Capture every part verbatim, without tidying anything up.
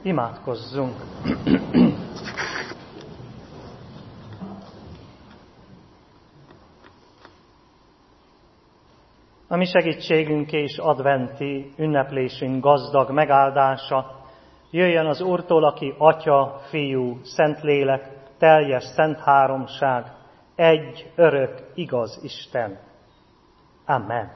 Imádkozzunk! A mi segítségünk és adventi ünneplésünk gazdag megáldása jöjjön az Úrtól, aki Atya, Fiú, Szentlélek, teljes szent háromság, egy, örök, igaz Isten. Amen.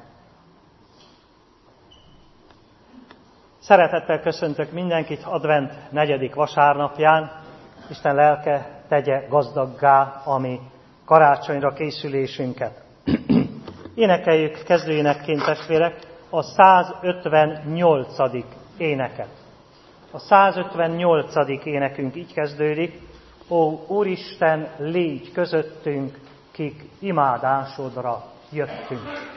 Szeretettel köszöntök mindenkit advent negyedik vasárnapján. Isten lelke tegye gazdaggá a mi karácsonyra készülésünket. Énekeljük kezdőénekként, testvérek, a százötvennyolcadik éneket. A százötvennyolcadik énekünk így kezdődik: Ó Úristen, légy közöttünk, kik imádásodra jöttünk.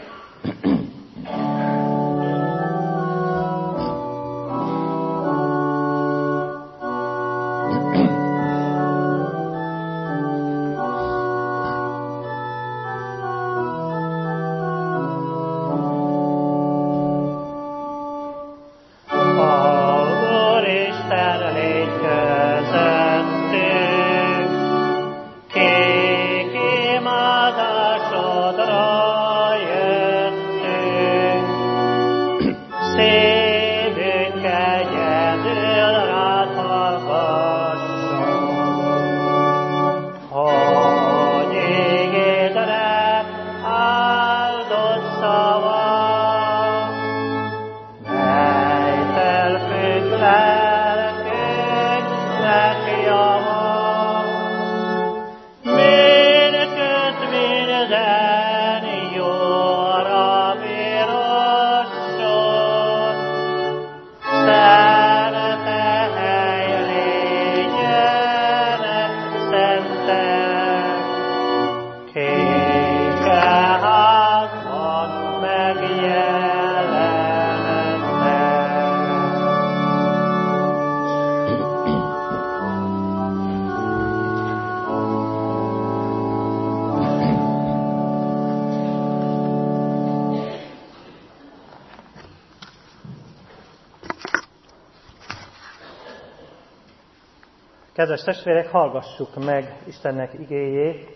Kedves testvérek, hallgassuk meg Istennek igéjét,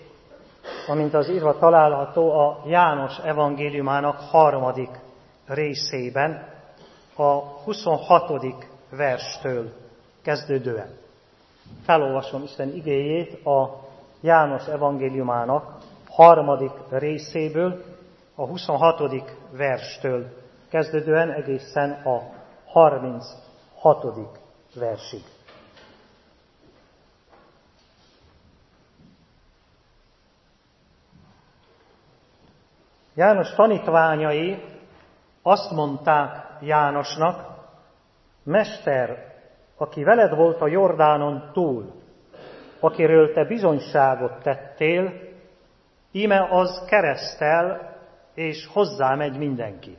amint az írva található a János evangéliumának harmadik részében, a huszonhatodik verstől kezdődően. Felolvasom Isten igéjét a János evangéliumának harmadik részéből, a huszonhatodik verstől kezdődően egészen a harminchatodik versig. János tanítványai azt mondták Jánosnak: Mester, aki veled volt a Jordánon túl, akiről te bizonyságot tettél, íme az keresztel, és hozzá megy mindenki.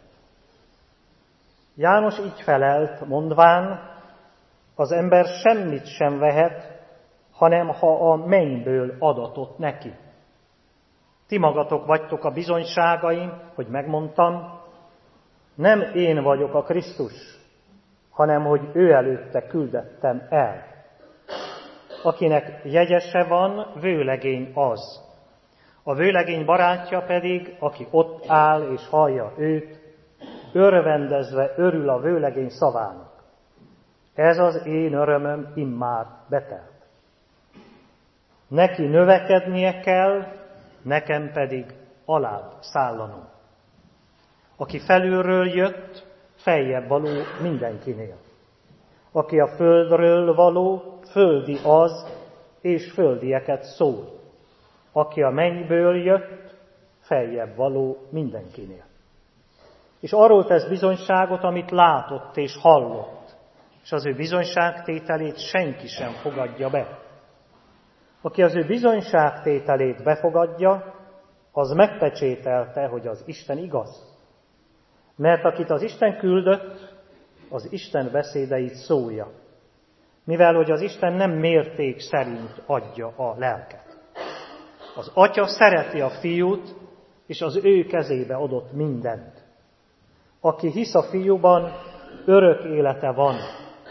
János így felelt, mondván: az ember semmit sem vehet, hanem ha a mennyből adatot neki. Ti magatok vagytok a bizonyságaim, hogy megmondtam, nem én vagyok a Krisztus, hanem hogy ő előtte küldettem el. Akinek jegyese van, vőlegény az. A vőlegény barátja pedig, aki ott áll és hallja őt, örvendezve örül a vőlegény szavának. Ez az én örömöm immár betelt. Neki növekednie kell, nekem pedig alább szállanom. Aki felülről jött, feljebb való mindenkinél. Aki a földről való, földi az, és földieket szól. Aki a mennyből jött, feljebb való mindenkinél. És arról tesz bizonyságot, amit látott és hallott, és az ő bizonyságtételét senki sem fogadja be. Aki az ő bizonyságtételét befogadja, az megpecsételte, hogy az Isten igaz. Mert akit az Isten küldött, az Isten beszédeit szólja, mivel hogy az Isten nem mérték szerint adja a lelket. Az Atya szereti a Fiút, és az ő kezébe adott mindent. Aki hisz a Fiúban, örök élete van,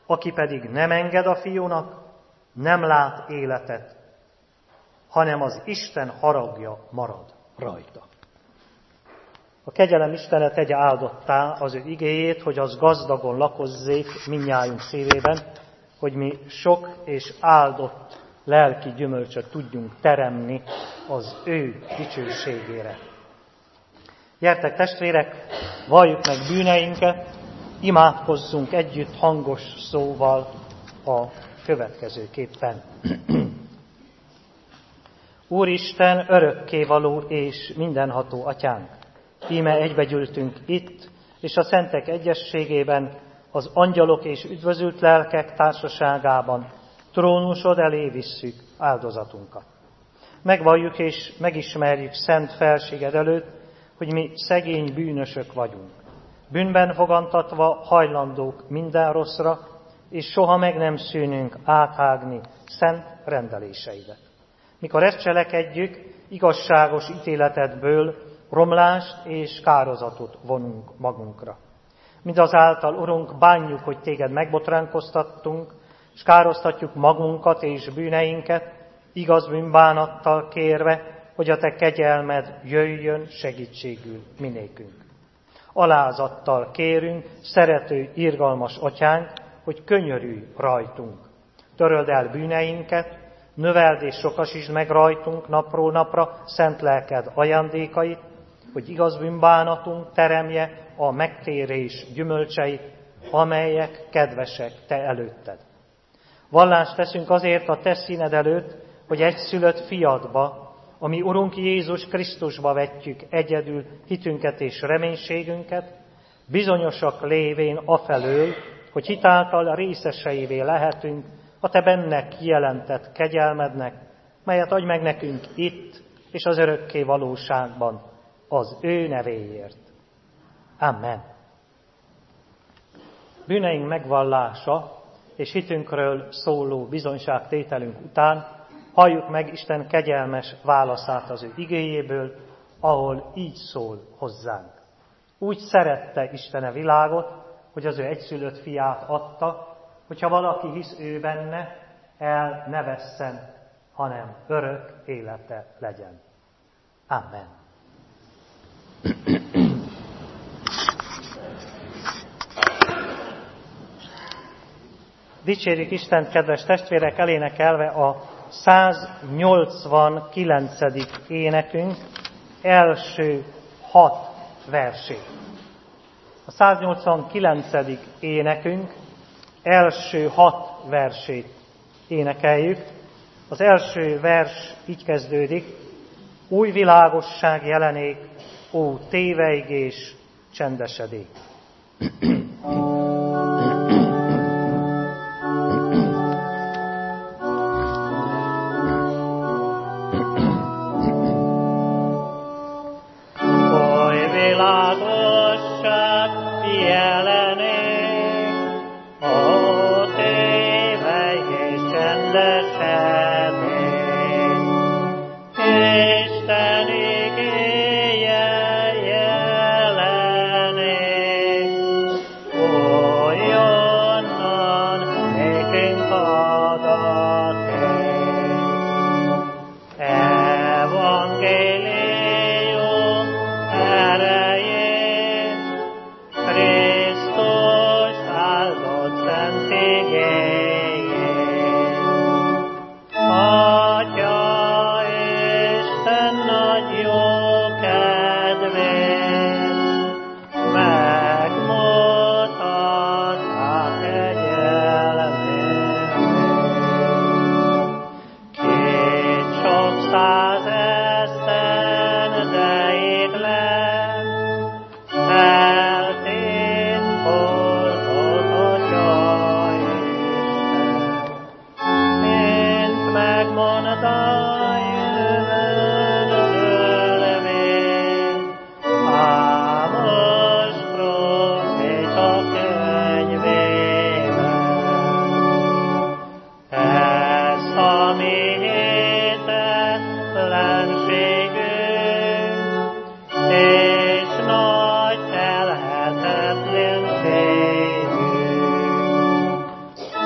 aki pedig nem enged a fiúnak, nem lát életet, hanem az Isten haragja marad rajta. A kegyelem Istene tegye áldottá az ő igéjét, hogy az gazdagon lakozzék mindnyájunk szívében, hogy mi sok és áldott lelki gyümölcsöt tudjunk teremni az ő dicsőségére. Gyertek testvérek, valljuk meg bűneinket, imádkozzunk együtt hangos szóval a következőképpen. Úristen, örökkévaló és mindenható atyánk, íme egybegyűltünk itt, és a szentek egyességében, az angyalok és üdvözült lelkek társaságában trónusod elé visszük áldozatunkat. Megvalljuk és megismerjük szent felséged előtt, hogy mi szegény bűnösök vagyunk, bűnben fogantatva hajlandók minden rosszra, és soha meg nem szűnünk áthágni szent rendeléseidet. Mikor ezt cselekedjük, igazságos ítéletedből romlást és kározatot vonunk magunkra. Mindazáltal, Urunk, bánjuk, hogy téged megbotránkoztattunk, és károsztatjuk magunkat és bűneinket, igaz bűnbánattal kérve, hogy a te kegyelmed jöjjön segítségül minékünk. Alázattal kérünk, szerető, irgalmas atyánk, hogy könyörülj rajtunk. Töröld el bűneinket, növeld és sokasítsd meg rajtunk napról napra szent lelked ajándékait, hogy igaz bűnbánatunk teremje a megtérés gyümölcseit, amelyek kedvesek te előtted. Vallást teszünk azért a te színed előtt, hogy egyszülött fiadba, ami Urunk Jézus Krisztusba vetjük egyedül hitünket és reménységünket, bizonyosak lévén afelől, hogy hitáltal részeseivé lehetünk a te benne kijelentett kegyelmednek, melyet adj meg nekünk itt és az örökké valóságban, az ő nevéért. Amen. Bűneink megvallása és hitünkről szóló bizonyságtételünk után halljuk meg Isten kegyelmes válaszát az ő igéjéből, ahol így szól hozzánk. Úgy szerette Isten a világot, hogy az ő egyszülött fiát adta, hogyha valaki hisz ő benne, el ne vesszen, hanem örök élete legyen. Amen. Dicsérjük Istent, kedves testvérek, elénekelve a száznyolcvankilencedik énekünk első hat versét. A száznyolcvankilencedik énekünk első hat versét énekeljük. Az első vers így kezdődik: új világosság jelenék, ó téveigés csendesedék.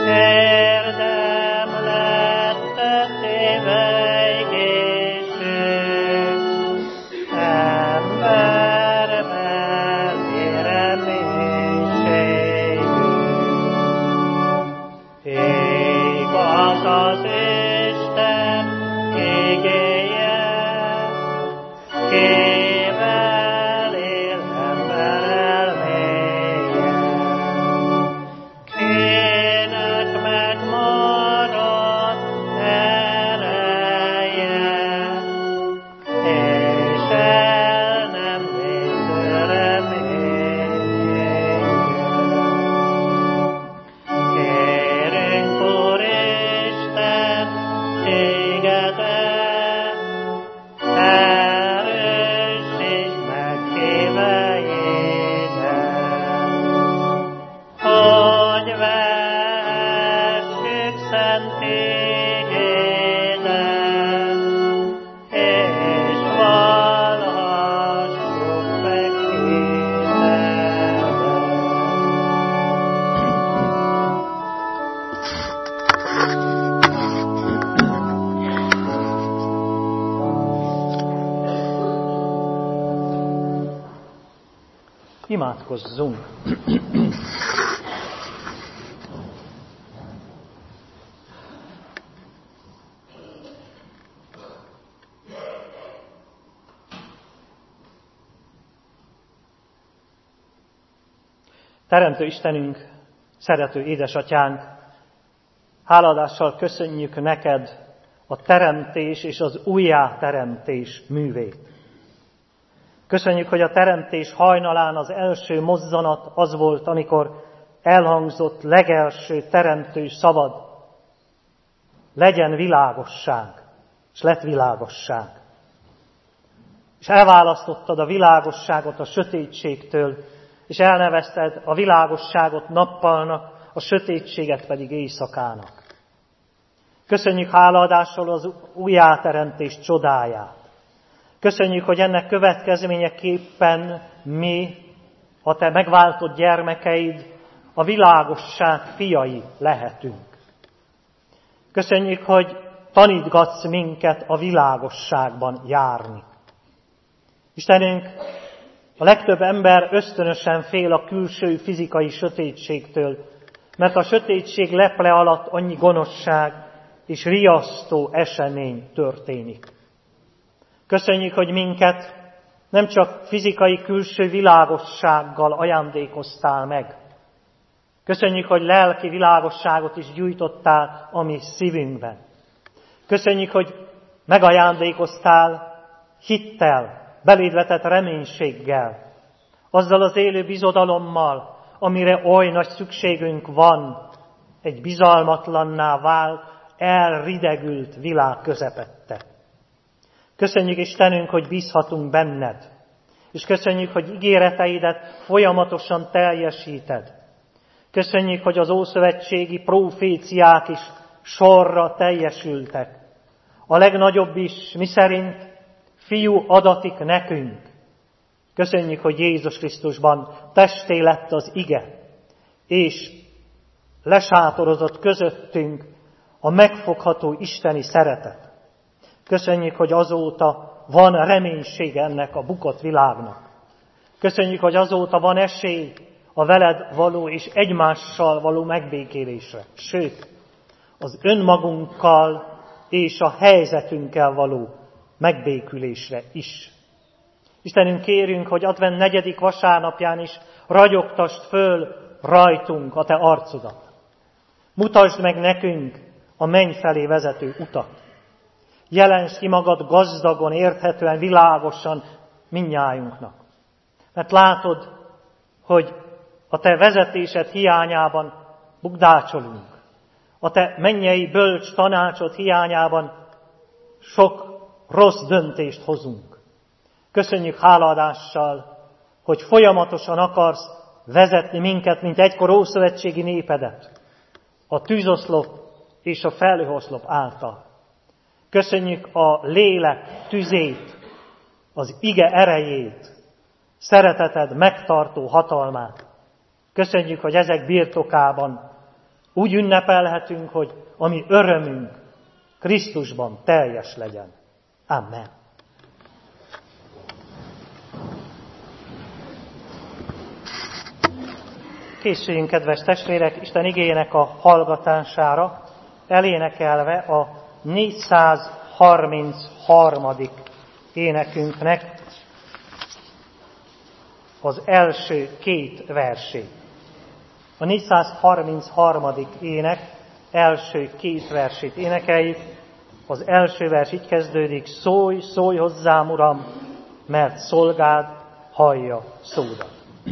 Imádkozzunk! Teremtő Istenünk, szerető édesatyánk, háladással köszönjük neked a teremtés és az újjáteremtés művét. Köszönjük, hogy a teremtés hajnalán az első mozzanat az volt, amikor elhangzott legelső teremtő szavad. Legyen világosság, és lett világosság. És elválasztottad a világosságot a sötétségtől, és elnevezted a világosságot nappalnak, a sötétséget pedig éjszakának. Köszönjük hálaadással az újjáteremtés csodáját. Köszönjük, hogy ennek következményeképpen mi, a te megváltott gyermekeid, a világosság fiai lehetünk. Köszönjük, hogy tanítgatsz minket a világosságban járni. Istenünk, a legtöbb ember ösztönösen fél a külső fizikai sötétségtől, mert a sötétség leple alatt annyi gonoszság és riasztó esemény történik. Köszönjük, hogy minket nem csak fizikai külső világossággal ajándékoztál meg. Köszönjük, hogy lelki világosságot is gyújtottál a mi szívünkben. Köszönjük, hogy megajándékoztál hittel, beléd vetett reménységgel, azzal az élő bizodalommal, amire oly nagy szükségünk van, egy bizalmatlanná vált, elridegült világ közepette. Köszönjük, Istenünk, hogy bízhatunk benned, és köszönjük, hogy ígéreteidet folyamatosan teljesíted. Köszönjük, hogy az ószövetségi proféciák is sorra teljesültek. A legnagyobb is, miszerint fiú adatik nekünk. Köszönjük, hogy Jézus Krisztusban testé lett az ige, és lesátorozott közöttünk a megfogható isteni szeretet. Köszönjük, hogy azóta van reménység ennek a bukott világnak. Köszönjük, hogy azóta van esély a veled való és egymással való megbékélésre. Sőt, az önmagunkkal és a helyzetünkkel való megbékülésre is. Istenünk, kérünk, hogy advent negyedik vasárnapján is ragyogtasd föl rajtunk a te arcodat. Mutasd meg nekünk a menny felé vezető utat. Jelensd ki magad gazdagon, érthetően, világosan mindnyájunknak. Mert látod, hogy a te vezetésed hiányában bukdácsolunk. A te mennyei bölcs tanácsod hiányában sok rossz döntést hozunk. Köszönjük hálaadással, hogy folyamatosan akarsz vezetni minket, mint egykor ószövetségi népedet, a tűzoszlop és a felhőoszlop által. Köszönjük a lélek tüzét, az ige erejét, szereteted megtartó hatalmát. Köszönjük, hogy ezek birtokában Úgy ünnepelhetünk, hogy a mi örömünk Krisztusban teljes legyen. Amen. Készüljünk, kedves testvérek, Isten igéjének a hallgatására, elénekelve a négyszázharmincharmadik énekünknek az első két versét. A négyszázharmincharmadik ének első két versét énekeljük. Az első vers így kezdődik: szólj, szólj hozzám, Uram, mert szolgád hallja szódat.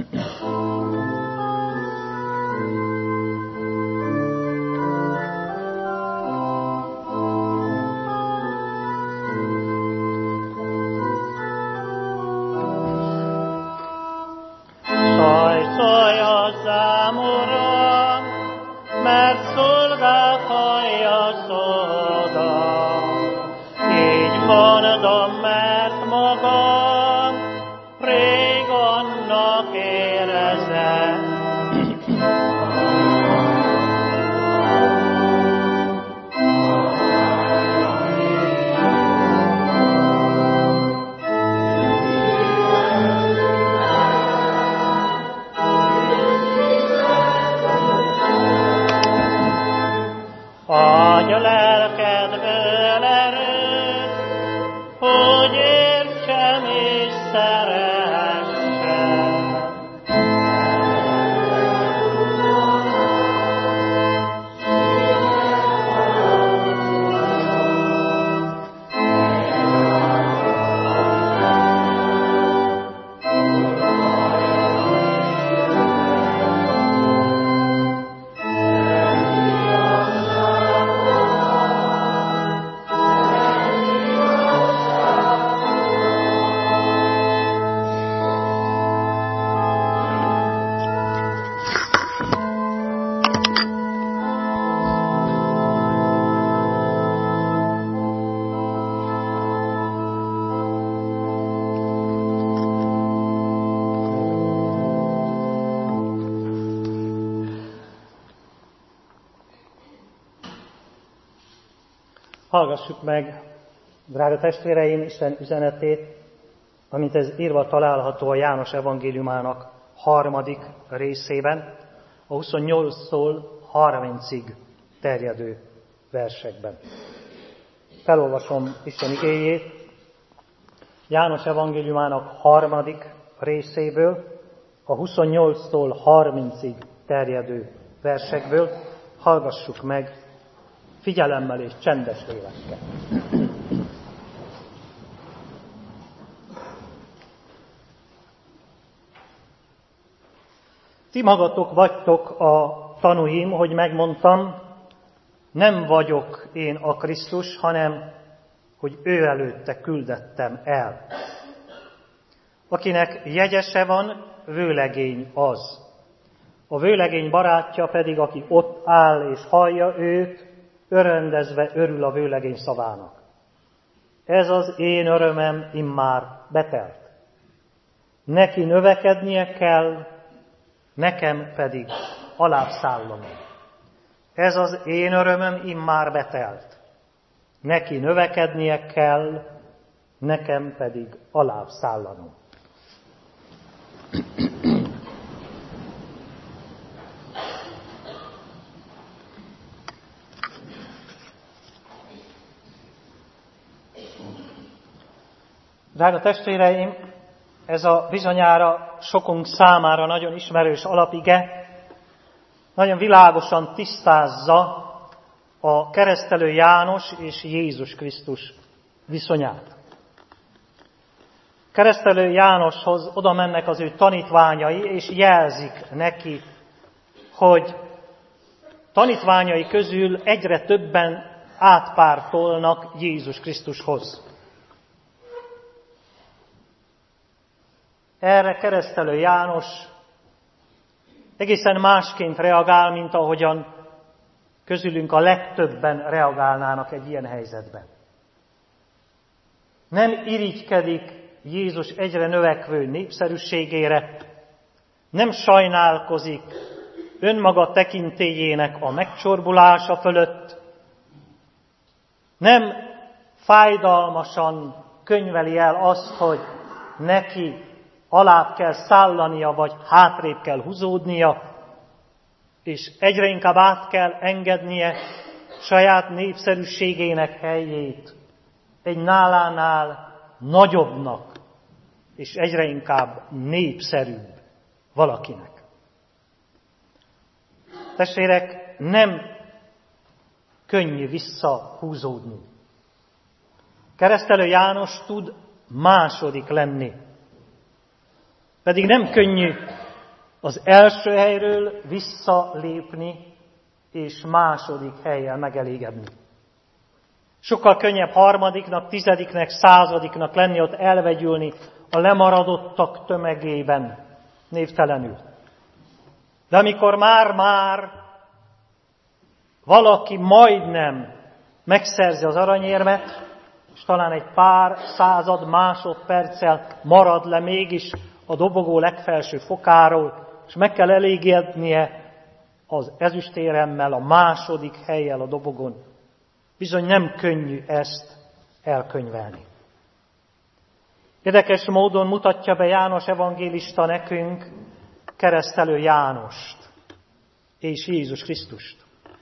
Hallgassuk meg, drága testvéreim, Isten üzenetét, amint ez írva található a János evangéliumának harmadik részében, a huszonnyolctól harmincig terjedő versekben. Felolvasom Isten igéjét János evangéliumának harmadik részéből, a huszonnyolctól harmincig terjedő versekből. Hallgassuk meg figyelemmel és csendes lélekkel. Ti magatok vagytok a tanúim, hogy megmondtam, nem vagyok én a Krisztus, hanem hogy ő előtte küldettem el. Akinek jegyese van, vőlegény az. A vőlegény barátja pedig, aki ott áll és hallja őt, öröndezve örül a vőlegény szavának. Ez az én örömem immár betelt. Neki növekednie kell, nekem pedig alább szállanom. Ez az én örömem immár betelt. Neki növekednie kell, nekem pedig alább szállanom. Drága testvéreim, ez a bizonyára sokunk számára nagyon ismerős alapige, nagyon világosan tisztázza a keresztelő János és Jézus Krisztus viszonyát. Keresztelő Jánoshoz oda mennek az ő tanítványai, és jelzik neki, hogy tanítványai közül egyre többen átpártolnak Jézus Krisztushoz. Erre keresztelő János egészen másként reagál, mint ahogyan közülünk a legtöbben reagálnának egy ilyen helyzetben. Nem irigykedik Jézus egyre növekvő népszerűségére, nem sajnálkozik önmaga tekintélyének a megcsorbulása fölött, nem fájdalmasan könyveli el azt, hogy neki alább kell szállania, vagy hátrébb kell húzódnia, és egyre inkább át kell engednie saját népszerűségének helyét egy nálánál nagyobbnak, és egyre inkább népszerűbb valakinek. Testvérek, nem könnyű visszahúzódni. Keresztelő János tud második lenni. Pedig nem könnyű az első helyről visszalépni, és második helyen megelégedni. Sokkal könnyebb harmadiknak, tizediknek, századiknak lenni, ott elvegyülni a lemaradottak tömegében, névtelenül. De amikor már-már valaki majdnem megszerzi az aranyérmet, és talán egy pár század másodperccel marad le mégis a dobogó legfelső fokáról, és meg kell elégednie az ezüstéremmel, a második hellyel a dobogon. Bizony nem könnyű ezt elkönyvelni. Érdekes módon mutatja be János evangélista nekünk keresztelő Jánost és Jézus Krisztust.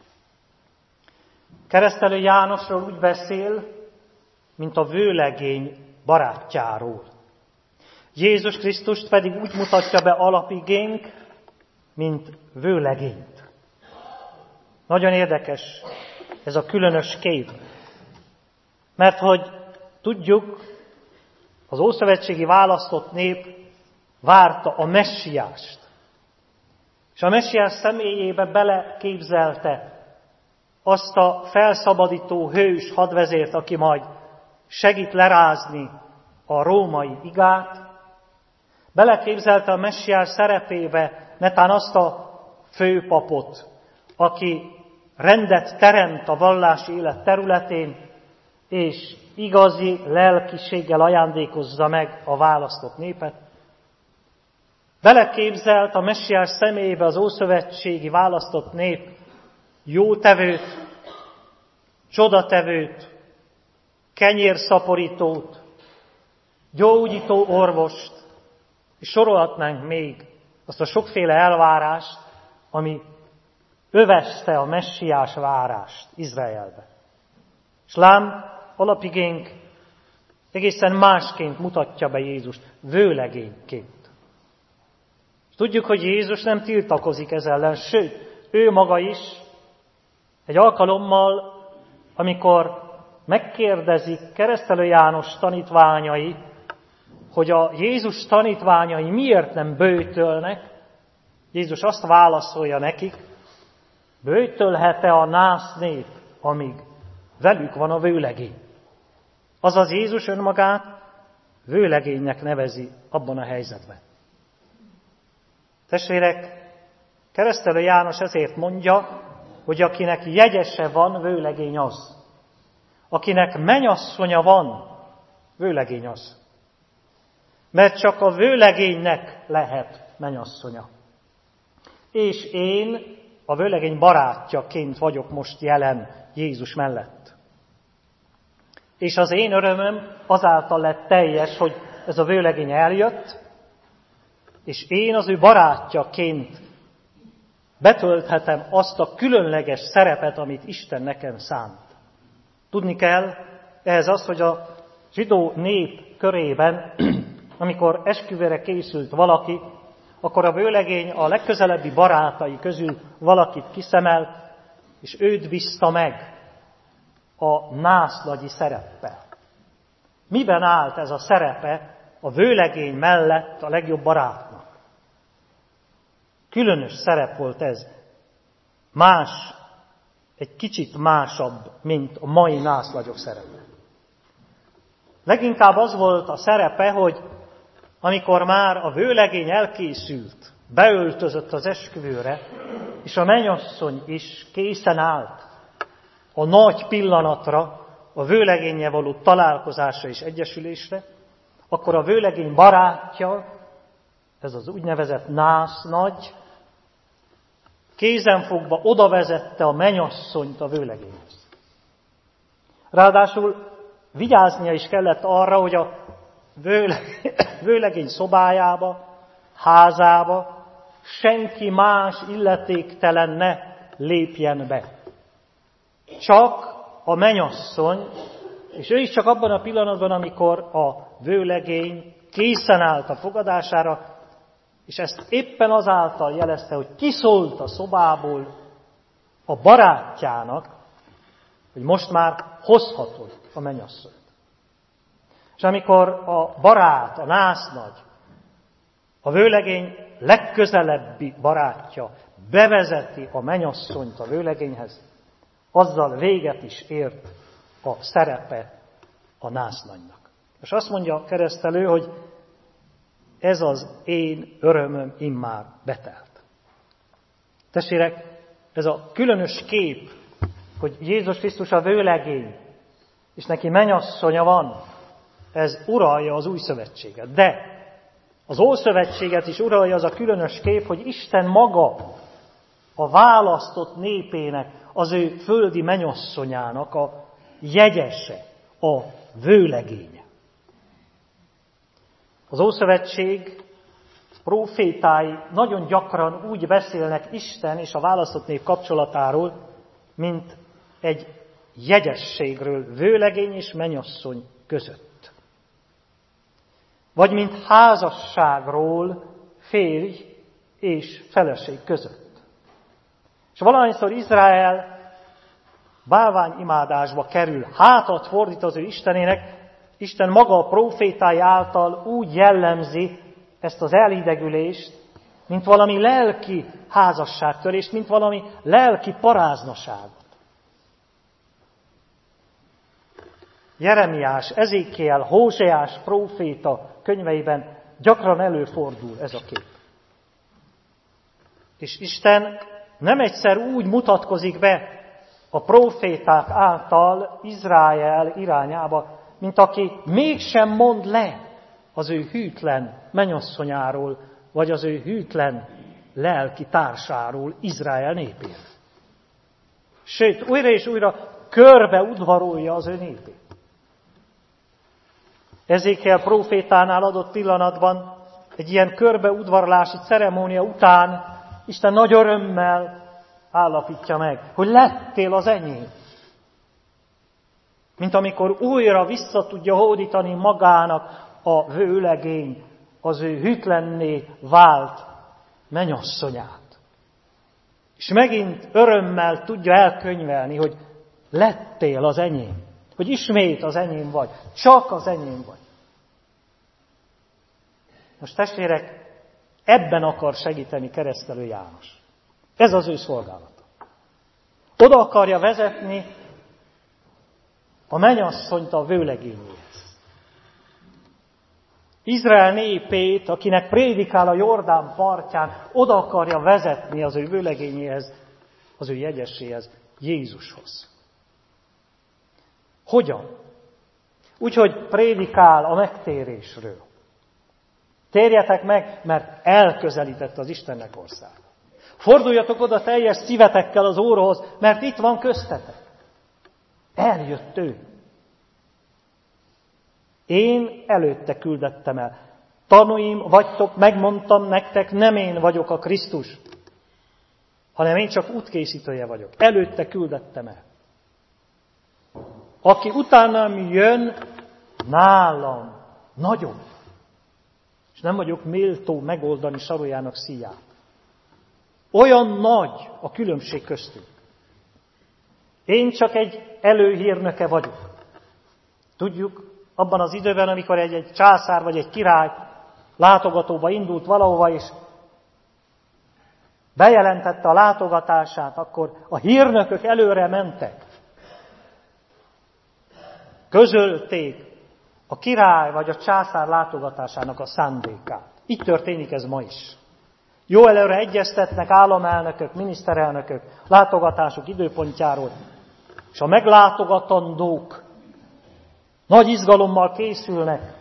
Keresztelő Jánosról úgy beszél, mint a vőlegény barátjáról. Jézus Krisztust pedig úgy mutatja be alapigénk, mint vőlegényt. Nagyon érdekes ez a különös kép. Mert hogy tudjuk, az ószövetségi választott nép várta a messiást. És a messiás személyébe beleképzelte azt a felszabadító hős hadvezért, aki majd segít lerázni a római igát. Beleképzelte a messiás szerepébe netán azt a főpapot, aki rendet teremt a vallási élet területén, és igazi lelkiséggel ajándékozza meg a választott népet. Beleképzelt a messiás személyébe az ószövetségi választott nép jótevőt, csodatevőt, kenyérszaporítót, gyógyító orvost, és sorolhatnánk még azt a sokféle elvárást, ami övezte a messiás várást Izraelbe. És lám, alapigénk egészen másként mutatja be Jézust, vőlegényként. És tudjuk, hogy Jézus nem tiltakozik ez ellen, sőt, ő maga is egy alkalommal, amikor megkérdezik keresztelő János tanítványai, hogy a Jézus tanítványai miért nem böjtölnek, Jézus azt válaszolja nekik, böjtölhet-e a nász nép, amíg velük van a vőlegény. Azaz Jézus önmagát vőlegénynek nevezi abban a helyzetben. Testvérek, keresztelő János ezért mondja, hogy akinek jegyese van, vőlegény az. Akinek menyasszonya van, vőlegény az. Mert csak a vőlegénynek lehet menyasszonya. És én a vőlegény barátjaként vagyok most jelen Jézus mellett. És az én örömöm azáltal lett teljes, hogy ez a vőlegény eljött, és én az ő barátjaként betölthetem azt a különleges szerepet, amit Isten nekem szánt. Tudni kell ehhez az, hogy a zsidó nép körében, amikor esküvőre készült valaki, akkor a vőlegény a legközelebbi barátai közül valakit kiszemelt, és őt bízta meg a nászlagyi szereppel. Miben állt ez a szerepe a vőlegény mellett a legjobb barátnak? Különös szerep volt ez. Más, egy kicsit másabb, mint a mai nászlagyok szerepe. Leginkább az volt a szerepe, hogy amikor már a vőlegény elkészült, beöltözött az esküvőre, és a mennyasszony is készen állt a nagy pillanatra, a vőlegénnyel való találkozásra és egyesülésre, akkor a vőlegény barátja, ez az úgynevezett násznagy, kézenfogva oda vezette a mennyasszonyt a vőlegényhez. Ráadásul vigyáznia is kellett arra, hogy a vőlegény szobájába, házába senki más illetéktelen ne lépjen be. Csak a mennyasszony, és ő is csak abban a pillanatban, amikor a vőlegény készen állt a fogadására, és ezt éppen azáltal jelezte, hogy kiszólt a szobából a barátjának, hogy most már hozhatod a mennyasszonyt. És amikor a barát, a násznagy, a vőlegény legközelebbi barátja bevezeti a mennyasszonyt a vőlegényhez, azzal véget is ért a szerepe a násznagynak. És azt mondja a keresztelő, hogy ez az én örömöm immár betelt. Testvérek, ez a különös kép, hogy Jézus Krisztus a vőlegény, és neki mennyasszonya van, ez uralja az új szövetséget. De az Ószövetséget is uralja az a különös kép, hogy Isten maga a választott népének, az ő földi mennyasszonyának a jegyese, a vőlegénye. Az Ószövetség prófétái nagyon gyakran úgy beszélnek Isten és a választott nép kapcsolatáról, mint egy jegyességről vőlegény és mennyasszony között. Vagy mint házasságról férj és feleség között. És valahányszor Izrael bálványimádásba kerül, hátat fordít az ő Istenének, Isten maga a prófétái által úgy jellemzi ezt az elidegülést, mint valami lelki házasságtörést, mint valami lelki paráznaságot. Jeremiás, Ezékiel, Hóseás próféta könyveiben gyakran előfordul ez a kép. És Isten nem egyszer úgy mutatkozik be a próféták által Izrael irányába, mint aki mégsem mond le az ő hűtlen mennyasszonyáról, vagy az ő hűtlen lelki társáról, Izrael népén. Sőt, újra és újra körbe udvarolja az ő népét. Ezékiel prófétánál adott pillanatban egy ilyen körbeudvarlási ceremónia után Isten nagy örömmel állapítja meg, hogy lettél az enyém. Mint amikor újra vissza tudja hódítani magának a vőlegény, az ő hűtlenné vált mennyasszonyát. És megint örömmel tudja elkönyvelni, hogy lettél az enyém. Hogy ismét az enyém vagy. Csak az enyém vagy. Most testvérek, ebben akar segíteni keresztelő János. Ez az ő szolgálata. Oda akarja vezetni a mennyasszonyt a vőlegényéhez. Izrael népét, akinek prédikál a Jordán partján, oda akarja vezetni az ő vőlegényéhez, az ő jegyesséhez, Jézushoz. Hogyan? Úgyhogy prédikál a megtérésről. Térjetek meg, mert elközelített az Istennek országa. Forduljatok oda teljes szívetekkel az Úrhoz, mert itt van köztetek. Eljött ő. Én előtte küldettem el. Tanúim vagytok, megmondtam nektek, nem én vagyok a Krisztus, hanem én csak útkészítője vagyok. Előtte küldettem el. Aki utánam jön, nálam nagyobb. És nem vagyok méltó megoldani saroljának szíját. Olyan nagy a különbség köztünk. Én csak egy előhírnöke vagyok. Tudjuk, abban az időben, amikor egy, egy császár vagy egy király látogatóba indult valahova, és bejelentette a látogatását, akkor a hírnökök előre mentek. Közölték a király vagy a császár látogatásának a szándékát. Így történik ez ma is. Jó előre egyeztetnek államelnökök, miniszterelnökök látogatásuk időpontjáról, és a meglátogatandók nagy izgalommal készülnek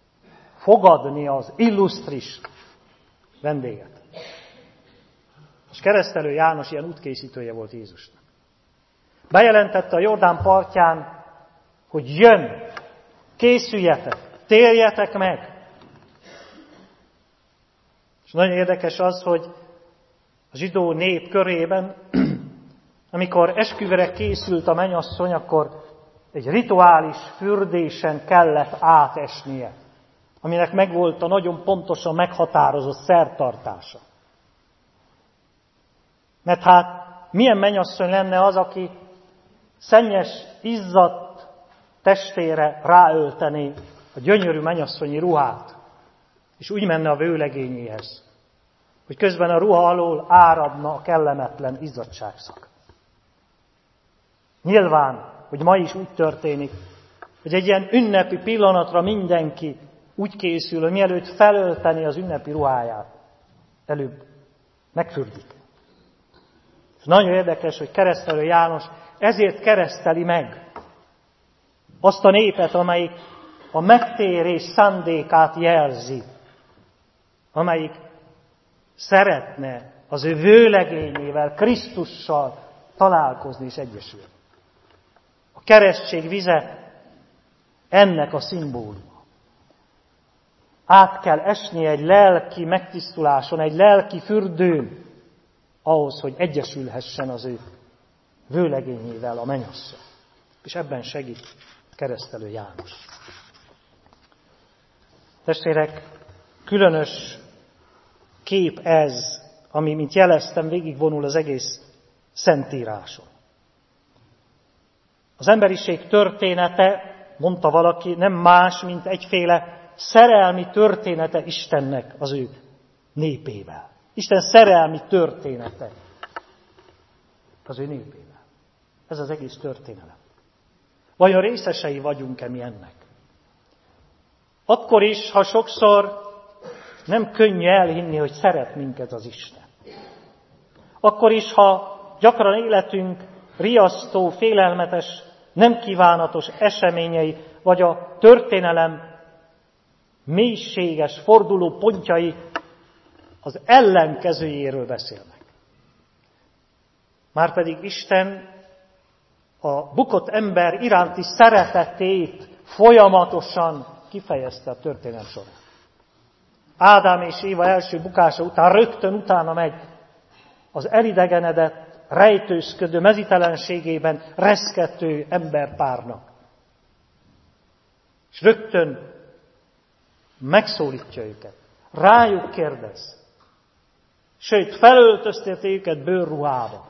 fogadni az illusztris vendéget. És Keresztelő János ilyen útkészítője volt Jézusnak. Bejelentette a Jordán partján, hogy jön, készüljetek, térjetek meg. És nagyon érdekes az, hogy a zsidó nép körében, amikor esküvőre készült a mennyasszony, akkor egy rituális fürdésen kellett átesnie, aminek megvolt a nagyon pontosan meghatározott szertartása. Mert hát milyen mennyasszony lenne az, aki szennyes, izzadt testére ráöltené a gyönyörű mennyasszonyi ruhát, és úgy menne a vőlegényéhez, hogy közben a ruha alól áradna a kellemetlen izzadságszak. Nyilván, hogy ma is úgy történik, hogy egy ilyen ünnepi pillanatra mindenki úgy készül, hogy mielőtt felölteni az ünnepi ruháját, előbb megfürdik. És nagyon érdekes, hogy Keresztelő János ezért kereszteli meg azt a népet, amelyik a megtérés szándékát jelzi, amelyik szeretne az ő vőlegényével, Krisztussal találkozni és egyesülni. A keresztség vize ennek a szimbóluma. Át kell esni egy lelki megtisztuláson, egy lelki fürdőn, ahhoz, hogy egyesülhessen az ő vőlegényével a mennyasszony. És ebben segít Keresztelő János. Testvérek, különös kép ez, ami, mint jeleztem, végigvonul az egész Szentíráson. Az emberiség története, mondta valaki, nem más, mint egyféle szerelmi története Istennek az ő népével. Isten szerelmi története az ő népével. Ez az egész történelem. Vajon részesei vagyunk-e mi ennek? Akkor is, ha sokszor nem könnyű elhinni, hogy szeret minket az Isten. Akkor is, ha gyakran életünk riasztó, félelmetes, nem kívánatos eseményei, vagy a történelem mélységes forduló pontjai az ellenkezőjéről beszélnek. Márpedig Isten a bukott ember iránti szeretetét folyamatosan kifejezte a történelem során. Ádám és Éva első bukása után rögtön utána megy az elidegenedett, rejtőzködő, mezitelenségében reszkető emberpárnak. És rögtön megszólítja őket. Rájuk kérdez. Sőt, felöltözteti őket bőrruhába.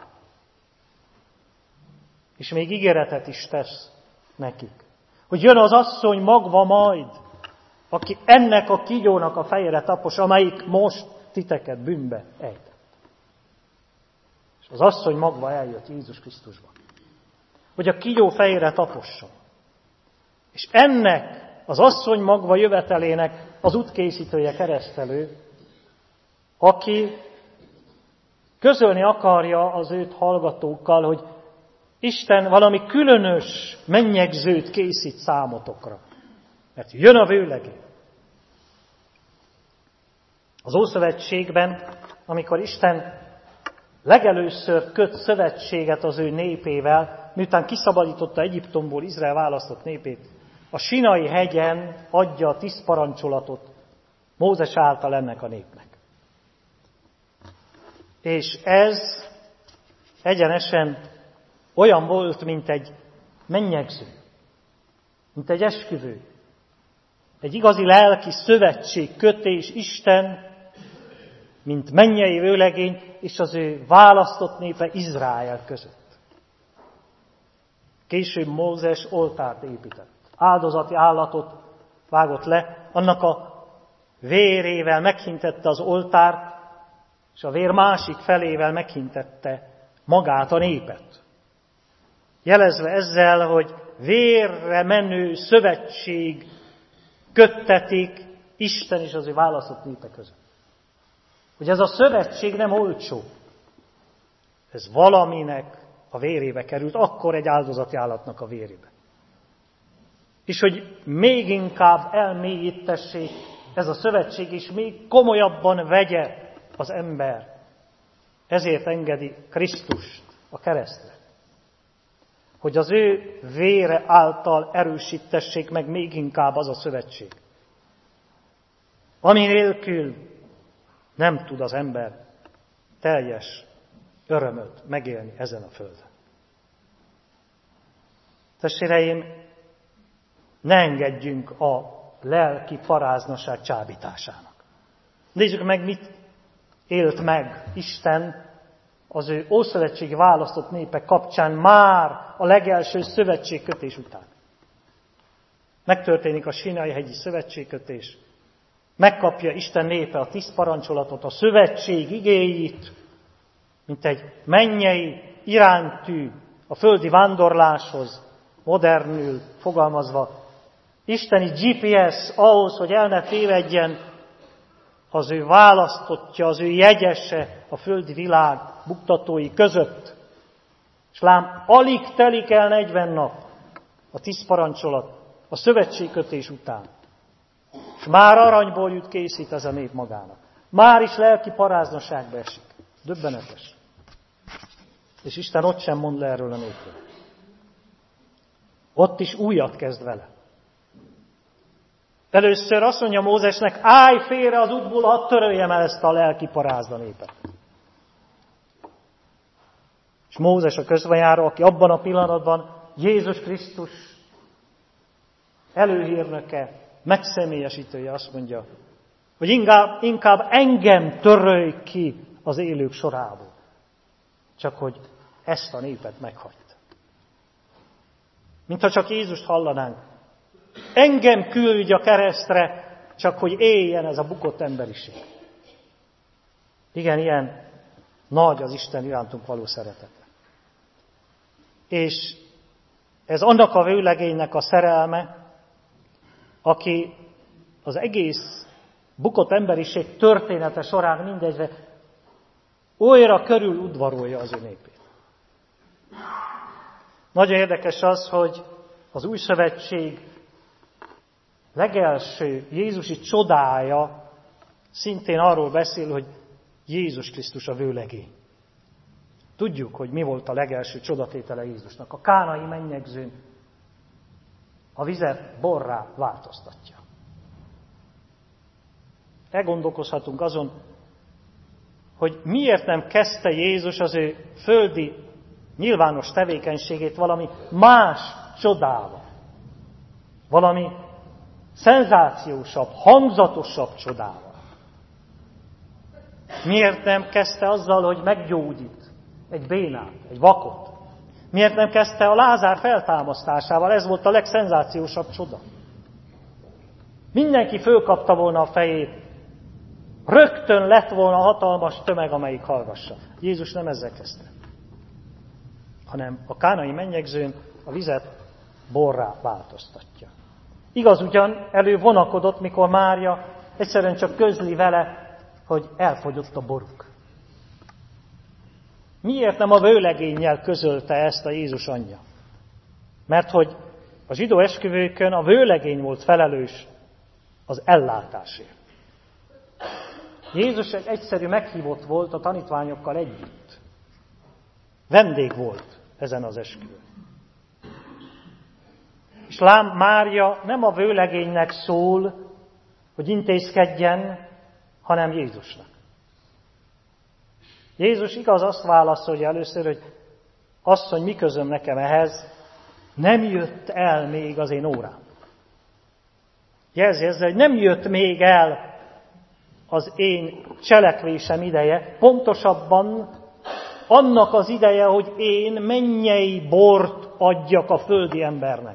És még ígéretet is tesz nekik. Hogy jön az asszony magva majd, aki ennek a kígyónak a fejére tapos, amelyik most titeket bűnbe ejtett. És az asszony magva eljött Jézus Krisztusba. Hogy a kígyó fejére taposson. És ennek az asszony magva jövetelének az útkészítője, Keresztelő, aki közölni akarja az őt hallgatókkal, hogy Isten valami különös mennyegzőt készít számotokra. Mert jön a vőlegény. Az Ószövetségben, amikor Isten legelőször köt szövetséget az ő népével, miután kiszabadította Egyiptomból Izrael választott népét, a Sinai hegyen adja a tíz parancsolatot Mózes által ennek a népnek. És ez egyenesen olyan volt, mint egy mennyegző, mint egy esküvő, egy igazi lelki szövetség, kötés Isten, mint mennyei vőlegény, és az ő választott népe Izrael között. Később Mózes oltárt épített. Áldozati állatot vágott le, annak a vérével meghintette az oltárt, és a vér másik felével meghintette magát a népet. Jelezve ezzel, hogy vérre menő szövetség köttetik Isten és az ő választott népe között. Hogy ez a szövetség nem olcsó. Ez valaminek a vérébe került, akkor egy áldozati állatnak a vérébe. És hogy még inkább elmélyítessék ez a szövetség, és még komolyabban vegye az ember Ezért engedi Krisztust a keresztre. Hogy az ő vére által erősítessék meg még inkább az a szövetség, ami nélkül nem tud az ember teljes örömöt megélni ezen a földön. Testvéreim, ne engedjünk a lelki paráznaság csábításának. Nézzük meg, mit élt meg Isten az ő ószövetségi választott népek kapcsán már a legelső szövetségkötés után. Megtörténik a Sinai-hegyi szövetségkötés, megkapja Isten népe a tíz parancsolatot, a szövetség igéit, mint egy mennyei iránytű a földi vándorláshoz, modernül fogalmazva, isteni gé pé es ahhoz, hogy el ne tévedjen az ő választottja, az ő jegyese a földi világ buktatói között. És lám, alig telik el negyven nap a tíz parancsolat a szövetségkötés után. És már aranyból jut készít ez a nép magának. Már is lelki paráznaságba esik. Döbbenetes. És Isten ott sem mond le erről a népről. Ott is újat kezd vele. Először azt mondja Mózesnek, állj félre az útból, hadd töröljem el ezt a lelki parázna népet. És Mózes a közbenjáró, aki abban a pillanatban Jézus Krisztus előhírnöke, megszemélyesítője, azt mondja, hogy inkább, inkább engem törölj ki az élők sorából, csak hogy ezt a népet meghagyta. Mintha csak Jézust hallanánk. Engem küldj a keresztre, csak hogy éljen ez a bukott emberiség. Igen, ilyen nagy az Isten irántunk való szeretete. És ez annak a vőlegénynek a szerelme, aki az egész bukott emberiség története során mindegyre olyra körül udvarolja az ő népét. Nagyon érdekes az, hogy az új szövetség legelső Jézusi csodája szintén arról beszél, hogy Jézus Krisztus a vőlegény. Tudjuk, hogy mi volt a legelső csodatétele Jézusnak. A kánai mennyegzőn a vizet borrá változtatja. Elgondolkozhatunk azon, hogy miért nem kezdte Jézus az ő földi nyilvános tevékenységét valami más csodával. Valami szenzációsabb, hangzatosabb csodával. Miért nem kezdte azzal, hogy meggyógyít egy bénát, egy vakot? Miért nem kezdte a Lázár feltámasztásával? Ez volt a legszenzációsabb csoda. Mindenki fölkapta volna a fejét. Rögtön lett volna hatalmas tömeg, amelyik hallgassa. Jézus nem ezzel kezdte, hanem a kánai mennyegzőn a vizet borrá változtatja. Igaz, ugyan elővonakodott, mikor Mária egyszerűen csak közli vele, hogy elfogyott a boruk. Miért nem a vőlegénnyel közölte ezt a Jézus anyja? Mert hogy a zsidó esküvőkön a vőlegény volt felelős az ellátásért. Jézus egy egyszerű meghívott volt a tanítványokkal együtt. Vendég volt ezen az esküvőn. És lám, Mária nem a vőlegénynek szól, hogy intézkedjen, hanem Jézusnak. Jézus igaz azt válaszolja először, hogy asszony, mi közöm nekem ehhez, nem jött el még az én órám. Jelzi ezzel, hogy nem jött még el az én cselekvésem ideje, pontosabban annak az ideje, hogy én mennyei bort adjak a földi embernek.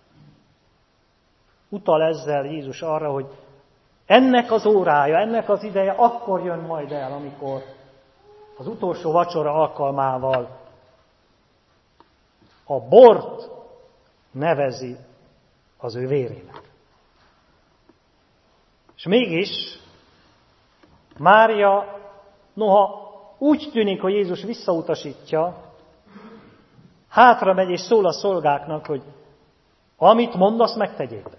Utal ezzel Jézus arra, hogy ennek az órája, ennek az ideje akkor jön majd el, amikor az utolsó vacsora alkalmával a bort nevezi az ő vérének. És mégis Mária, noha úgy tűnik, hogy Jézus visszautasítja, hátra megy és szól a szolgáknak, hogy amit mondasz, megtegyétek.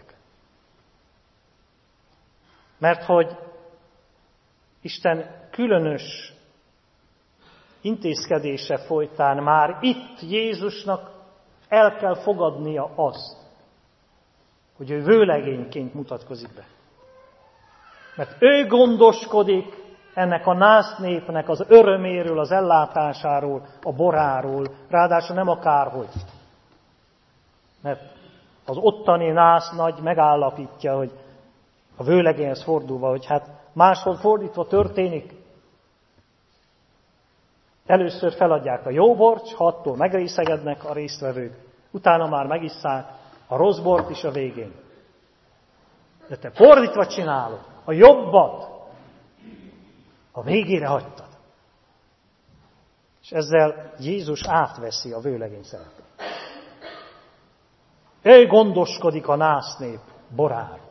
Mert hogy Isten különös intézkedése folytán már itt Jézusnak el kell fogadnia azt, hogy ő vőlegényként mutatkozik be. Mert ő gondoskodik ennek a nász népnek az öröméről, az ellátásáról, a boráról, ráadásul nem akárhogy. Mert az ottani nász nagy megállapítja, hogy a vőlegényhez fordulva, hogy hát máshol fordítva történik. Először feladják a jó bort, ha attól megrészegednek a résztvevők, utána már megisszák a rossz bort is a végén. De te fordítva csinálod, a jobbat a végére hagytad. És ezzel Jézus átveszi a vőlegény szerepét. Ő gondoskodik a nász nép boráról.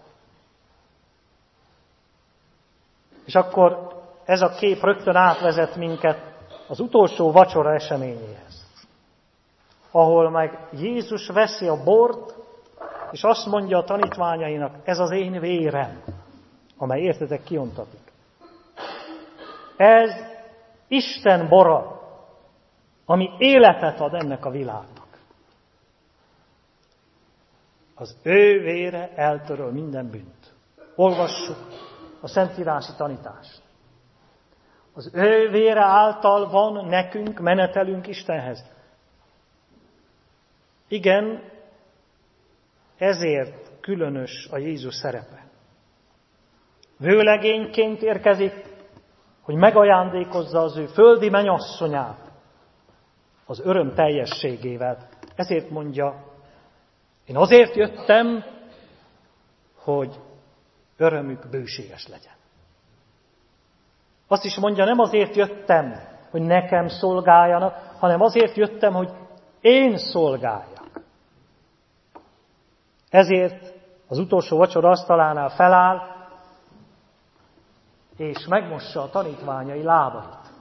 És akkor ez a kép rögtön átvezet minket az utolsó vacsora eseményéhez, ahol meg Jézus veszi a bort, és azt mondja a tanítványainak, ez az én vérem, amely értetek kiontatik. Ez Isten bora, ami életet ad ennek a világnak. Az ő vére eltöröl minden bűnt. Olvassuk a szentírási tanítást. Az ő vére által van nekünk menetelünk Istenhez. Igen, ezért különös a Jézus szerepe. Vőlegényként érkezik, hogy megajándékozza az ő földi mennyasszonyát az öröm teljességével. Ezért mondja, én azért jöttem, hogy örömük bőséges legyen. Azt is mondja, nem azért jöttem, hogy nekem szolgáljanak, hanem azért jöttem, hogy én szolgáljak. Ezért az utolsó vacsora asztalánál feláll, és megmossa a tanítványai lábait.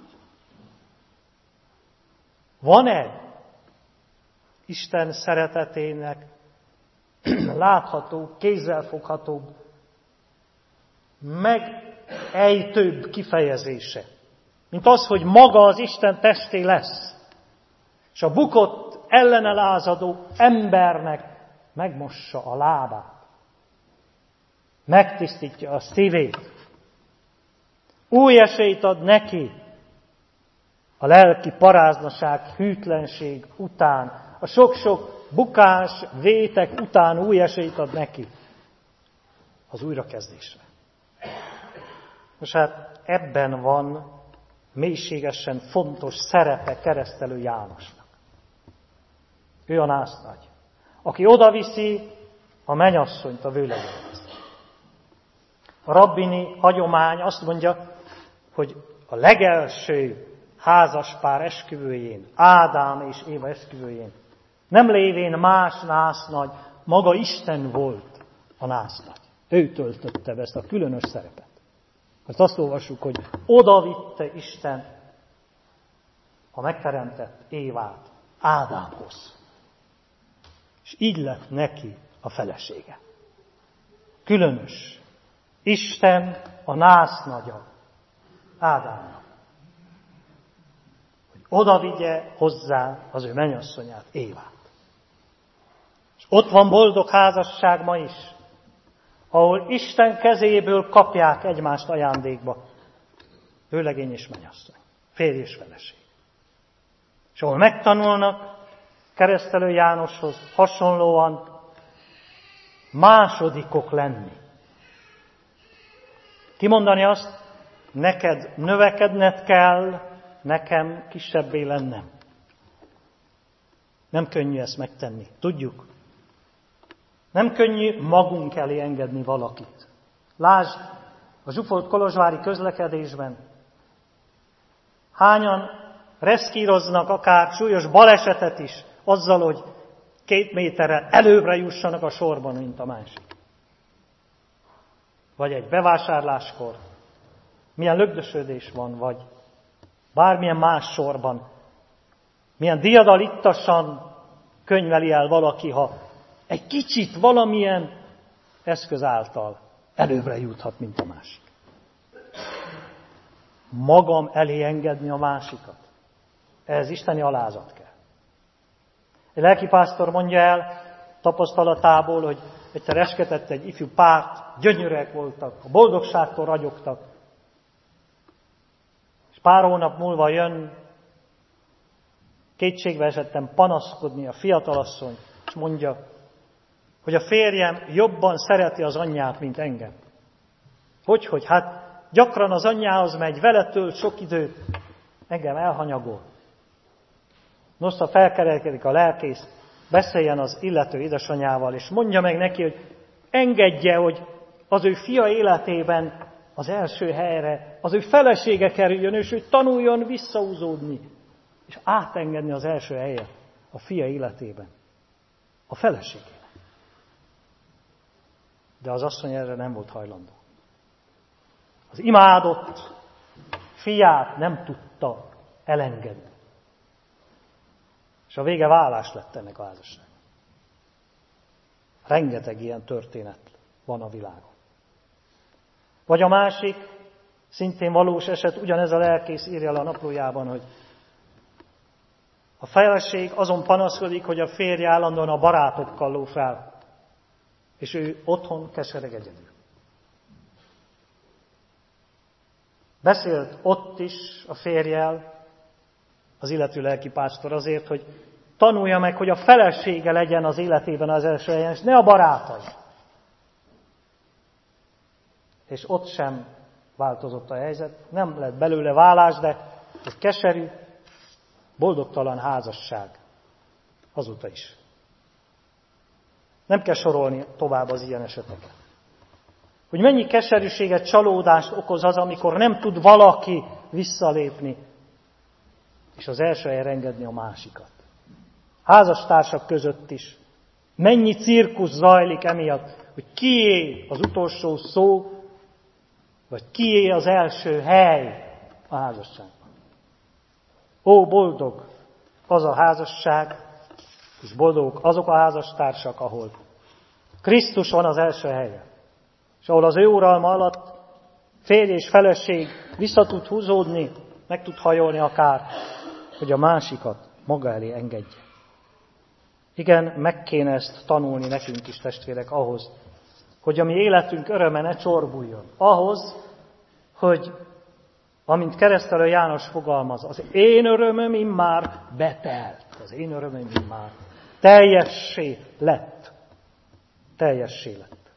Van-e Isten szeretetének látható, kézzelfoghatóbb, megejtőbb kifejezése, mint az, hogy maga az Isten testé lesz, és a bukott, ellene lázadó embernek megmossa a lábát, megtisztítja a szívét, új esélyt ad neki a lelki paráznaság, hűtlenség után, a sok-sok bukás, vétek után új esélyt ad neki az újrakezdésre. Most hát ebben van mélységesen fontos szerepe Keresztelő Jánosnak. Ő a násznagy, aki odaviszi a mennyasszonyt a vőlegényhez. A rabbini hagyomány azt mondja, hogy a legelső házaspár esküvőjén, Ádám és Éva esküvőjén, nem lévén más násznagy, maga Isten volt a násznagy. Ő töltötte be ezt a különös szerepet. Mert azt olvassuk, hogy oda vitte Isten a megteremtett Évát Ádámhoz. És így lett neki a felesége. Különös. Isten a násznagya Ádámnak. Hogy oda vigye hozzá az ő mennyasszonyát, Évát. És ott van boldog házasság ma is, ahol Isten kezéből kapják egymást ajándékba. Vőlegény és mennyasszony, férj és feleség. És ahol megtanulnak Keresztelő Jánoshoz hasonlóan másodikok lenni. Kimondani azt, neked növekedned kell, nekem kisebbé lennem. Nem könnyű ezt megtenni, tudjuk. Nem könnyű magunk elé engedni valakit. Lásd, a zsúfolt kolozsvári közlekedésben hányan reszkíroznak akár súlyos balesetet is, azzal, hogy két méterrel előbbre jussanak a sorban, mint a másik. Vagy egy bevásárláskor, milyen lögdösödés van, vagy bármilyen más sorban, milyen diadalittasan könyveli el valaki, ha egy kicsit valamilyen eszköz által előbbre juthat, mint a másik. Magam elé engedni a másikat. ehhez isteni alázat kell. Egy lelkipásztor mondja el tapasztalatából, hogy egyszer esketett egy ifjú párt, gyönyörűek voltak, a boldogságtól ragyogtak. És pár hónap múlva jön kétségbe esetten panaszkodni a fiatalasszony, és mondja, hogy a férjem jobban szereti az anyját, mint engem. Hogyhogy? Hát gyakran az anyjához megy, vele tölt sok időt, engem elhanyagol. Nosza felkerekedik a lelkész, beszéljen az illető édesanyával, és mondja meg neki, hogy engedje, hogy az ő fia életében az első helyre, az ő felesége kerüljön, és ő tanuljon visszahúzódni, és átengedni az első helyet a fia életében, a feleségének. De az asszony erre nem volt hajlandó. Az imádott fiát nem tudta elengedni. És a vége válás lett ennek a házasságnak. Rengeteg ilyen történet van a világon. Vagy a másik, szintén valós eset, ugyanez a lelkész írja le a naplójában, hogy a feleség azon panaszkodik, hogy a férje állandóan a barátokkal ló fel, és ő otthon kesereg egyedül. Beszélt ott is a férjel, az illető lelkipásztor azért, hogy tanulja meg, hogy a felesége legyen az életében az első helyen, és ne a barátai. És ott sem változott a helyzet, nem lett belőle válás, de egy keserű, boldogtalan házasság azóta is. Nem kell sorolni tovább az ilyen eseteket. Hogy mennyi keserűséget, csalódást okoz az, amikor nem tud valaki visszalépni, és az első helyre engedni a másikat. Házastársak között is. Mennyi cirkusz zajlik emiatt, hogy kié az utolsó szó, vagy kié az első hely a házasságban. Ó, boldog az a házasság, és boldogok azok a házastársak, ahol Krisztus van az első helyen, és ahol az ő uralma alatt férj és feleség vissza tud húzódni, meg tud hajolni akár, hogy a másikat maga elé engedje. Igen, meg kéne ezt tanulni nekünk is, testvérek, ahhoz, hogy a mi életünk öröme ne csorbuljon. Ahhoz, hogy, amint keresztelő János fogalmaz, az én örömöm immár betelt. Az én örömöm immár teljessé lett. Teljessé lett.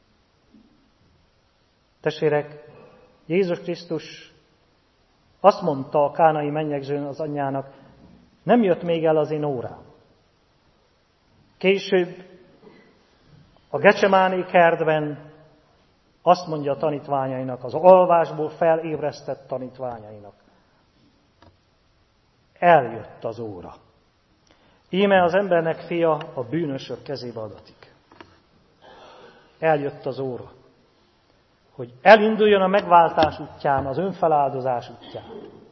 Testvérek, Jézus Krisztus azt mondta a kánai mennyegzőn az anyjának, nem jött még el az én órám. Később a Gecsemáné kertben azt mondja a tanítványainak, az alvásból felébresztett tanítványainak. Eljött az óra. Íme az embernek fia a bűnösök kezébe adatik. Eljött az óra, hogy elinduljon a megváltás útján, az önfeláldozás útján.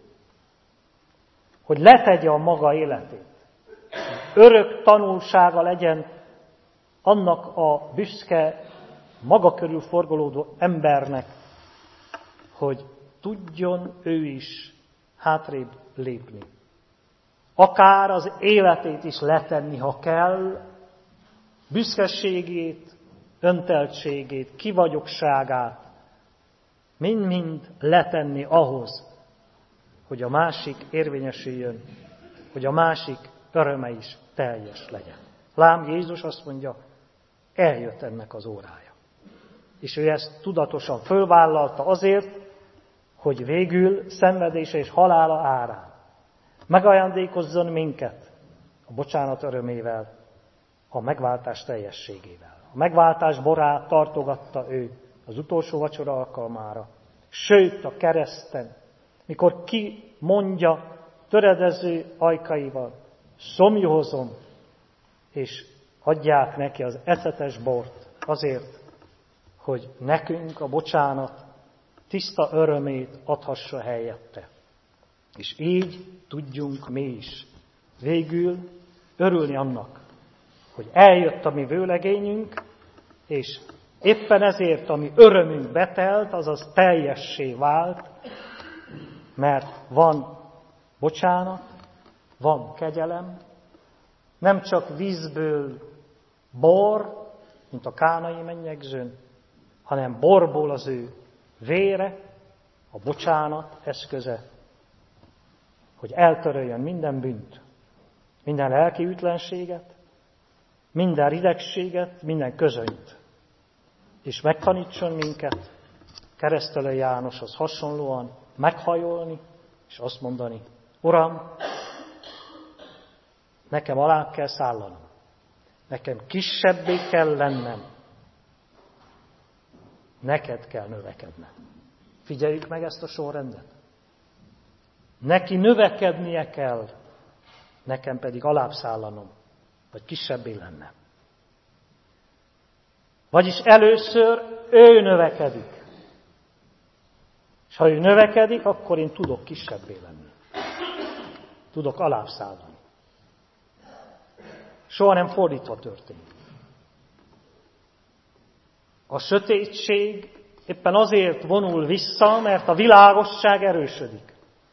Hogy letegye a maga életét. Örök tanulsága legyen annak a büszke, maga körül forgolódó embernek, hogy tudjon ő is hátrébb lépni. Akár az életét is letenni, ha kell, büszkeségét, önteltségét, kivagyogságát, mind-mind letenni ahhoz, hogy a másik érvényesüljön, hogy a másik öröme is teljes legyen. Lám Jézus azt mondja, eljött ennek az órája. És ő ezt tudatosan fölvállalta azért, hogy végül szenvedése és halála árán megajándékozzon minket a bocsánat örömével, a megváltás teljességével. A megváltás borát tartogatta ő az utolsó vacsora alkalmára, sőt a kereszten, mikor ki mondja töredező ajkaival, szomjuhozom, és adják neki az ecetes bort azért, hogy nekünk a bocsánat tiszta örömét adhassa helyette. És így tudjunk mi is végül örülni annak, hogy eljött a mi vőlegényünk, és éppen ezért a mi örömünk betelt, azaz teljessé vált, mert van bocsánat, van kegyelem, nem csak vízből bor, mint a kánai mennyegzőn, hanem borból az ő vére, a bocsánat eszköze, hogy eltöröljön minden bűnt, minden lelki ütlenséget, minden ridegséget, minden közönyt, és megtanítson minket Keresztelő Jánoshoz hasonlóan meghajolni, és azt mondani, Uram, nekem alá kell szállanom, nekem kisebbé kell lennem, neked kell növekednem. Figyeljük meg ezt a sorrendet. Neki növekednie kell, nekem pedig alább szállanom, vagy kisebbé lennem. Vagyis először ő növekedik. És ha ő növekedik, akkor én tudok kisebbé lenni. Tudok alább szállani. Soha nem fordítva történik. A sötétség éppen azért vonul vissza, mert a világosság erősödik.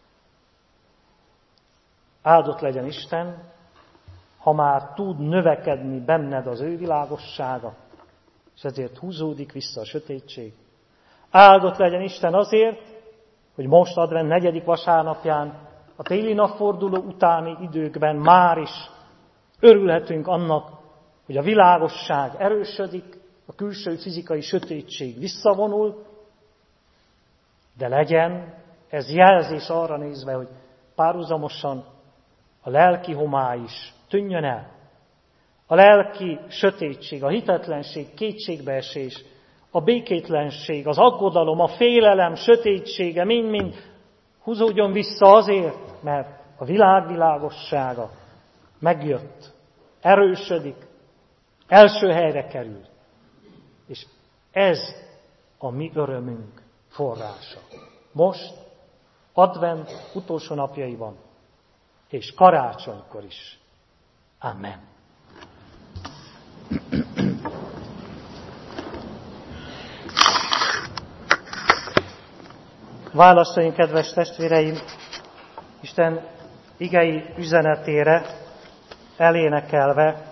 Áldott legyen Isten, ha már tud növekedni benned az ő világossága, és ezért húzódik vissza a sötétség. Áldott legyen Isten azért, hogy most advent negyedik vasárnapján, a téli napforduló utáni időkben már is örülhetünk annak, hogy a világosság erősödik, a külső fizikai sötétség visszavonul, de legyen ez jelzés arra nézve, hogy párhuzamosan a lelki homály is tűnjön el. A lelki sötétség, a hitetlenség, kétségbeesés, a békétlenség, az aggodalom, a félelem, sötétsége mind-mind húzódjon vissza azért, mert a világ világossága megjött, erősödik, első helyre kerül. És ez a mi örömünk forrása. Most, advent utolsó napjaiban, és karácsonykor is. Amen. Válaszoljunk, kedves testvéreim, Isten igei üzenetére elénekelve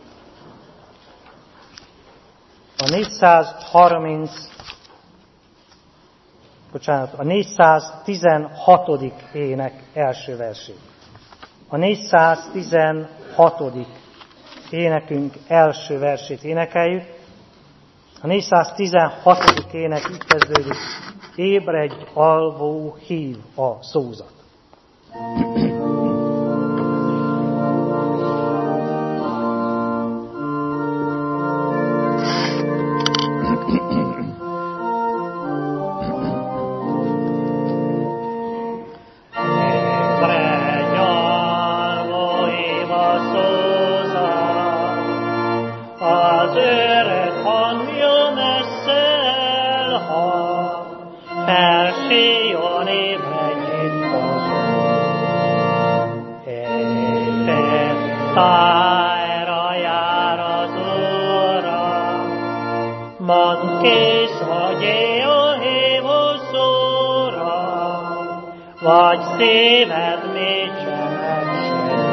a négyszázharminc, bocsánat, a négyszáztizenhatodik ének első versét. A négyszáztizenhatodik énekünk első versét énekeljük. A négyszáztizenhatodik ének így kezdődik. Ébredj, alvó, hív a szózat. Vagy szíved még csemegsed,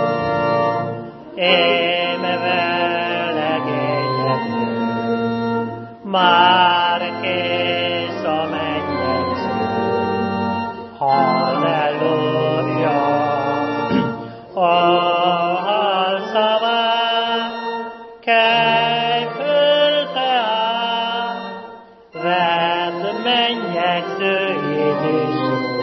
én velegényedő, már kész a mennyegző. Halleluja, a halszavát, kelj föl tehát, vedd mennyegzőjét is.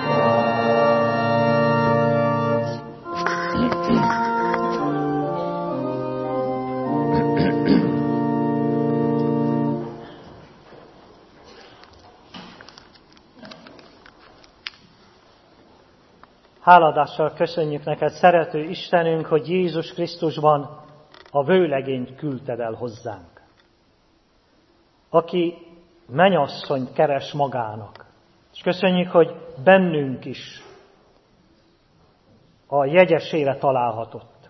Háladással köszönjük neked, szerető Istenünk, hogy Jézus Krisztusban a vőlegényt küldted el hozzánk, aki mennyasszonyt keres magának. És köszönjük, hogy bennünk is a jegyesére találhatott.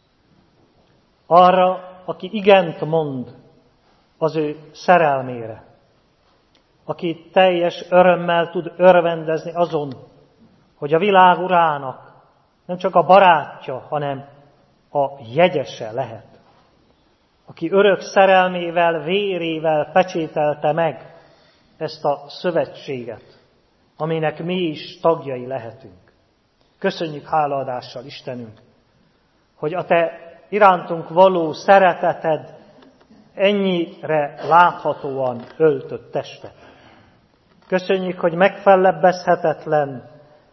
Arra, aki igent mond az ő szerelmére, aki teljes örömmel tud örvendezni azon, hogy a világ urának nem csak a barátja, hanem a jegyese lehet. Aki örök szerelmével, vérével pecsételte meg ezt a szövetséget, aminek mi is tagjai lehetünk. Köszönjük hálaadással, Istenünk, hogy a Te irántunk való szereteted ennyire láthatóan öltött testet. Köszönjük, hogy megfellebbezhetetlen,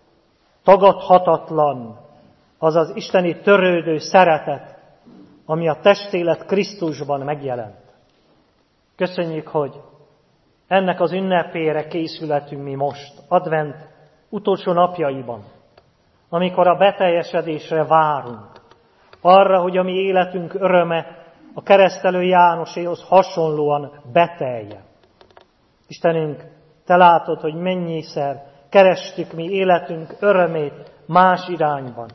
tagadhatatlan az az isteni törődő szeretet, ami a testélet Krisztusban megjelent. Köszönjük, hogy ennek az ünnepére készületünk mi most, advent utolsó napjaiban, amikor a beteljesedésre várunk, arra, hogy a mi életünk öröme a keresztelő Jánoséhoz hasonlóan beteljen. Istenünk, Te látod, hogy mennyiszer kerestük mi életünk örömét más irányban,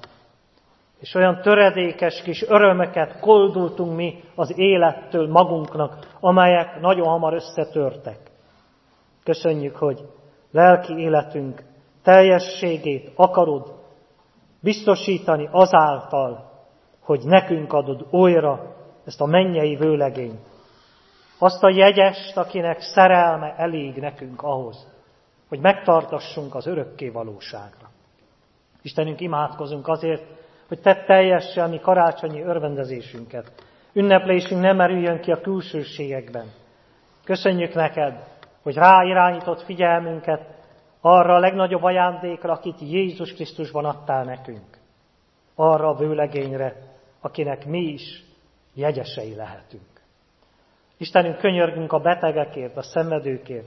és olyan töredékes kis örömöket koldultunk mi az élettől magunknak, amelyek nagyon hamar összetörtek. Köszönjük, hogy lelki életünk teljességét akarod biztosítani azáltal, hogy nekünk adod újra ezt a mennyei vőlegényt. Azt a jegyest, akinek szerelme elég nekünk ahhoz, hogy megtartassunk az örökké valóságra. Istenünk, imádkozunk azért, hogy Te teljesse a mi karácsonyi örvendezésünket. Ünneplésünk nem merüljön ki a külsőségekben. Köszönjük neked, hogy ráirányított figyelmünket arra a legnagyobb ajándékra, akit Jézus Krisztusban adtál nekünk. Arra a vőlegényre, akinek mi is jegyesei lehetünk. Istenünk, könyörgünk a betegekért, a szenvedőkért.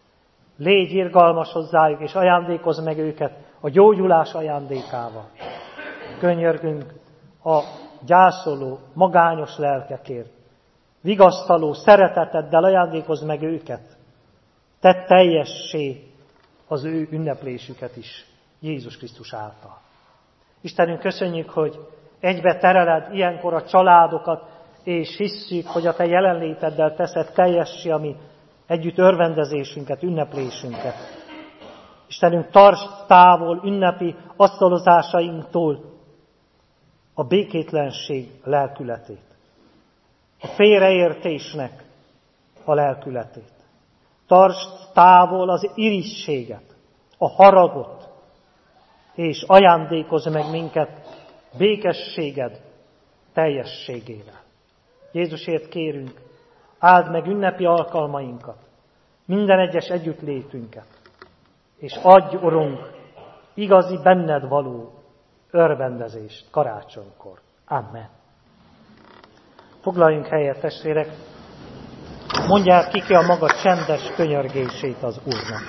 Légy irgalmas hozzájuk, és ajándékozz meg őket a gyógyulás ajándékával. Könyörgünk a gyászoló, magányos lelkekért. Vigasztaló szereteteddel ajándékozz meg őket. Tedd teljessé az ő ünneplésüket is Jézus Krisztus által. Istenünk, köszönjük, hogy egybe tereled ilyenkor a családokat, és hisszük, hogy a Te jelenléteddel teszed teljessé a mi együtt örvendezésünket, ünneplésünket. Istenünk, tartsd távol ünnepi asztalozásainktól a békétlenség lelkületét, a félreértésnek a lelkületét. Tartsd távol az irigységet, a haragot, és ajándékozz meg minket békességed teljességével. Jézusért kérünk, áld meg ünnepi alkalmainkat, minden egyes együttlétünket, és adj, Urunk, igazi benned való örvendezést karácsonykor. Amen. Foglaljunk helyet, testvérek, mondják ki ki a maga csendes könyörgését az Úrnak.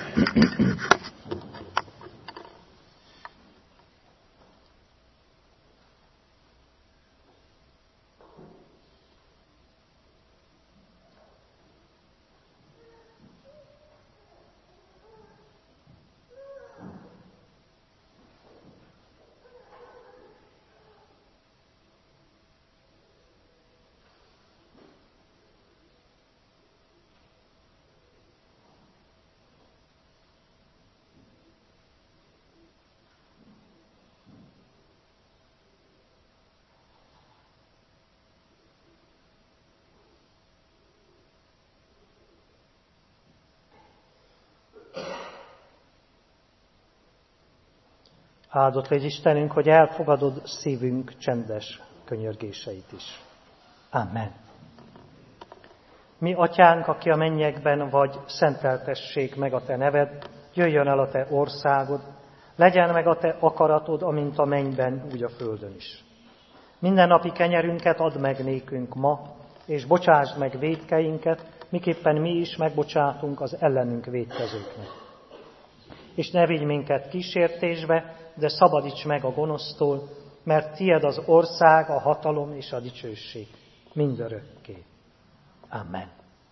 Áldott légy Istenünk, hogy elfogadod szívünk csendes könyörgéseit is. Amen. Mi, Atyánk, aki a mennyekben vagy, szenteltessék meg a Te neved, jöjjön el a Te országod, legyen meg a Te akaratod, amint a mennyben, úgy a földön is. Minden napi kenyerünket add meg nékünk ma, és bocsásd meg vétkeinket, miképpen mi is megbocsátunk az ellenünk vétkezőknek. És ne vigy minket kísértésbe, de szabadíts meg a gonosztól, mert tied az ország, a hatalom és a dicsőség mindörökké. Amen.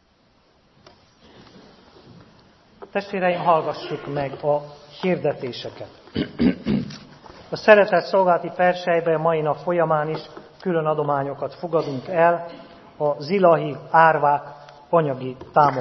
Testvéreim, hallgassuk meg a hirdetéseket. A szeretett szolgálati perselyben mai nap folyamán is külön adományokat fogadunk el a zilahi árvák anyagi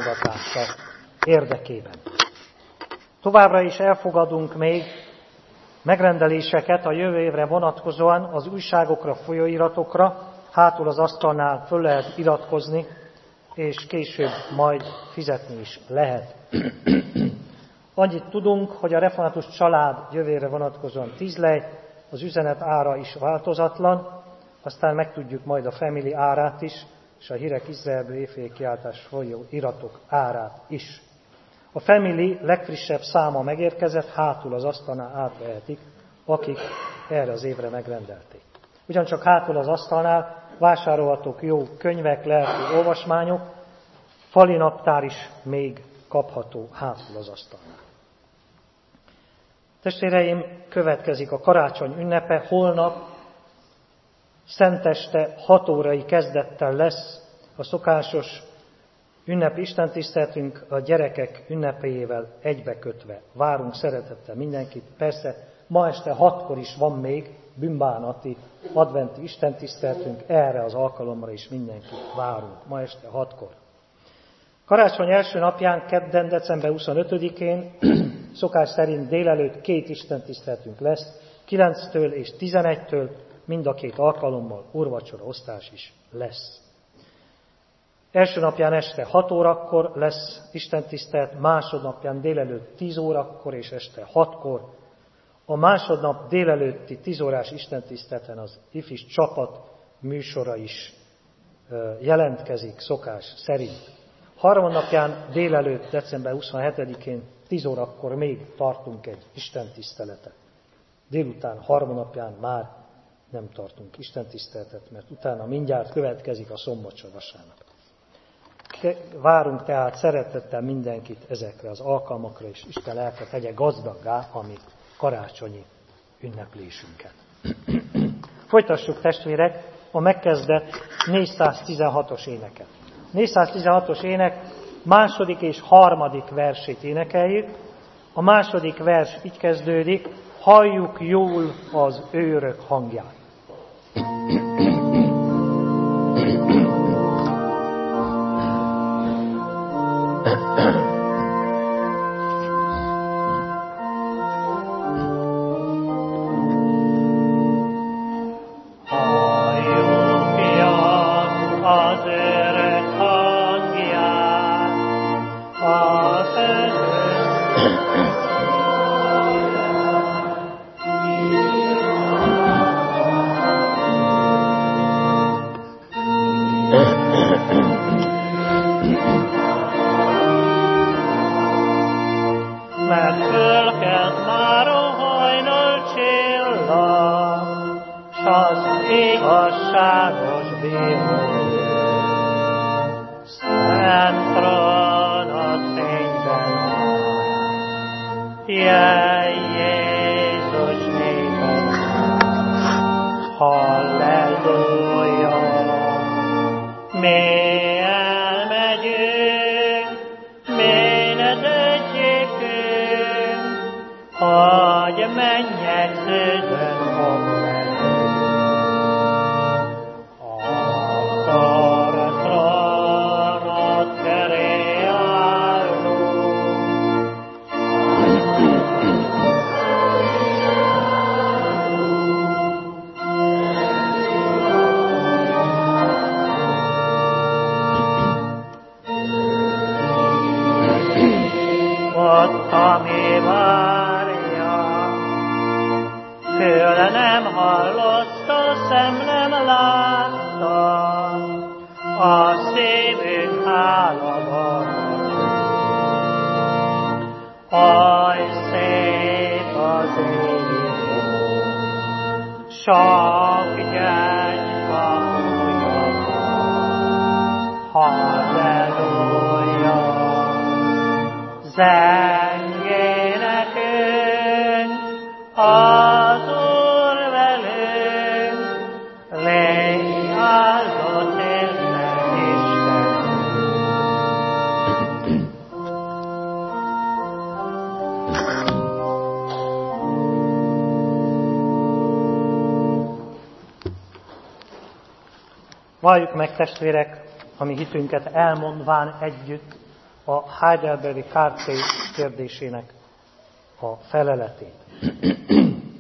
támogatása érdekében. Továbbra is elfogadunk még Megrendeléseket a jövő évre vonatkozóan az újságokra, folyóiratokra hátul az asztalnál föl lehet iratkozni, és később majd fizetni is lehet. Annyit tudunk, hogy a református család jövőre vonatkozóan tíz lej, az üzenet ára is változatlan, aztán megtudjuk majd a family árát is, és a Hírek Izraelből éjféli kiáltás folyó iratok árát is. A family legfrissebb száma megérkezett, hátul az asztalnál átvehetik, akik erre az évre megrendelték. Ugyancsak hátul az asztalnál vásárolhatók jó könyvek, lelki olvasmányok, fali naptár is még kapható hátul az asztalnál. Testvéreim, következik a karácsony ünnepe, holnap szenteste hat órai kezdettel lesz a szokásos ünnepi istentiszteletünk a gyerekek ünnepéjével egybekötve. Várunk szeretettel mindenkit. Persze ma este hatkor is van még bűnbánati adventi istentiszteletünk, erre az alkalomra is mindenkit várunk. Ma este hatkor. Karácsony első napján, kedden, december huszonötödikén szokás szerint délelőtt két istentiszteletünk lesz, kilenctől és tizenegytől, mind a két alkalommal úrvacsora osztás is lesz. Első napján este hat órakor lesz istentisztelet, másodnapján délelőtt tíz órakor és este hatkor. A másodnap délelőtti tíz órás istentiszteleten az ifis csapat műsora is jelentkezik szokás szerint. Harmadnapján délelőtt, december huszonhetedikén tíz órakor még tartunk egy istentiszteletet. Délután harmadnapján már nem tartunk istentiszteletet, mert utána mindjárt következik a szombatsa vasárnap. Várunk tehát szeretettel mindenkit ezekre az alkalmakra, és Isten lelke tegye gazdaggá a mi karácsonyi ünneplésünket. Folytassuk, testvérek, a megkezdett négyszáztizenhatos éneket. négyszáztizenhatos ének második és harmadik versét énekeljük. A második vers így kezdődik: halljuk jól az őrök hangját. Valljuk meg, testvérek, a mi hitünket elmondván együtt a Heidelbergi Kárté kérdésének a feleletét.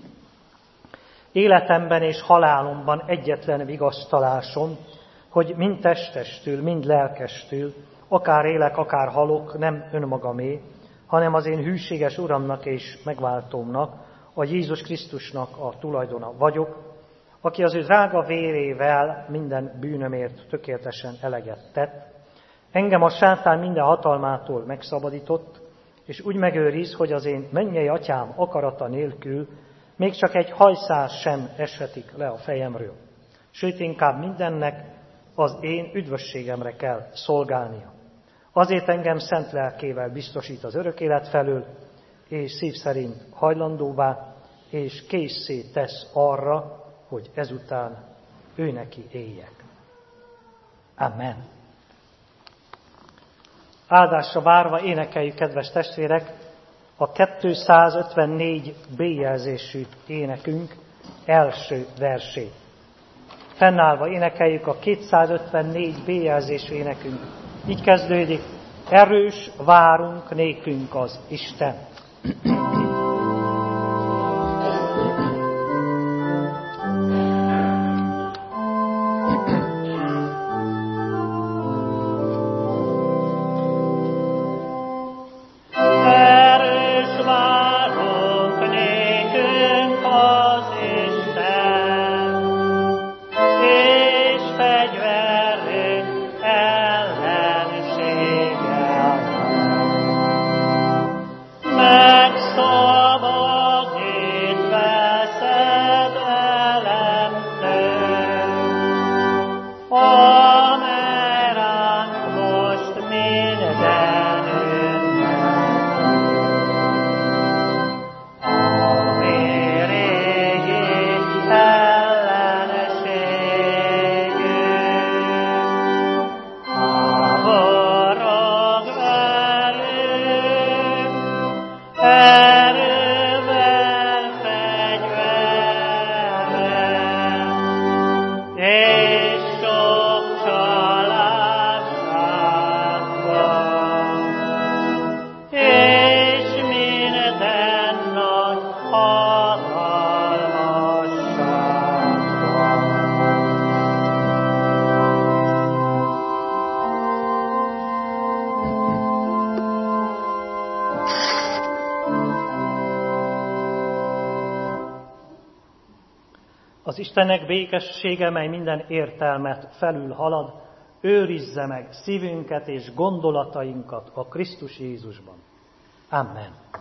életemben és halálomban egyetlen vigasztalásom, hogy mind testestől, mind lelkestől, akár élek, akár halok, nem önmagamé, hanem az én hűséges Uramnak és megváltómnak, a Jézus Krisztusnak a tulajdona vagyok, aki az ő drága vérével minden bűnömért tökéletesen eleget tett, engem a sátán minden hatalmától megszabadított, és úgy megőriz, hogy az én mennyei atyám akarata nélkül még csak egy hajszál sem eshetik le a fejemről. Sőt, inkább mindennek az én üdvösségemre kell szolgálnia. Azért engem szent lelkével biztosít az örök élet felől, és szív szerint hajlandóvá, és készé tesz arra, hogy ezután ő neki éljek. Amen. Áldásra várva énekeljük, kedves testvérek, a kétszázötvennégy B jelzésű énekünk első versét. Fennállva énekeljük a kétszázötvennégy B jelzésű énekünk. Így kezdődik: erős várunk nékünk az Isten. Az Istennek békessége, mely minden értelmet felülhalad, őrizze meg szívünket és gondolatainkat a Krisztus Jézusban. Amen.